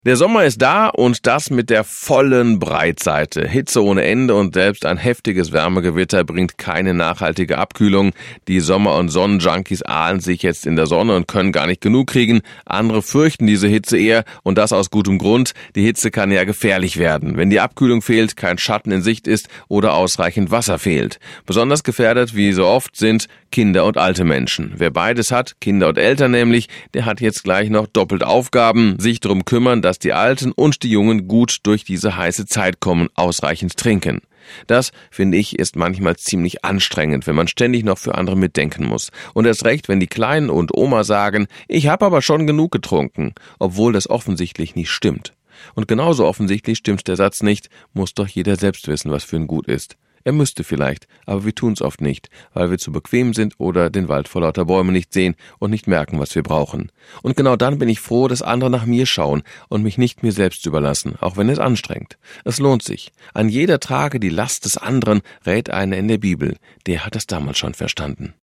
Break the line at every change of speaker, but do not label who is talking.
Der Sommer ist da und das mit der vollen Breitseite. Hitze ohne Ende und selbst ein heftiges Wärmegewitter bringt keine nachhaltige Abkühlung. Die Sommer- und Sonnenjunkies ahlen sich jetzt in der Sonne und können gar nicht genug kriegen. Andere fürchten diese Hitze eher und das aus gutem Grund. Die Hitze kann ja gefährlich werden, wenn die Abkühlung fehlt, kein Schatten in Sicht ist oder ausreichend Wasser fehlt. Besonders gefährdet, wie so oft, sind Kinder und alte Menschen. Wer beides hat, Kinder und Eltern nämlich, der hat jetzt gleich noch doppelt Aufgaben, sich darum kümmern, dass die Alten und die Jungen gut durch diese heiße Zeit kommen, ausreichend trinken. Das, finde ich, ist manchmal ziemlich anstrengend, wenn man ständig noch für andere mitdenken muss. Und erst recht, wenn die Kleinen und Oma sagen, ich habe aber schon genug getrunken, obwohl das offensichtlich nicht stimmt. Und genauso offensichtlich stimmt der Satz nicht, muss doch jeder selbst wissen, was für ihn gut ist. Er müsste vielleicht, aber wir tun's oft nicht, weil wir zu bequem sind oder den Wald vor lauter Bäumen nicht sehen und nicht merken, was wir brauchen. Und genau dann bin ich froh, dass andere nach mir schauen und mich nicht mir selbst überlassen, auch wenn es anstrengt. Es lohnt sich. An jeder trage die Last des anderen, rät einer in der Bibel. Der hat es damals schon verstanden.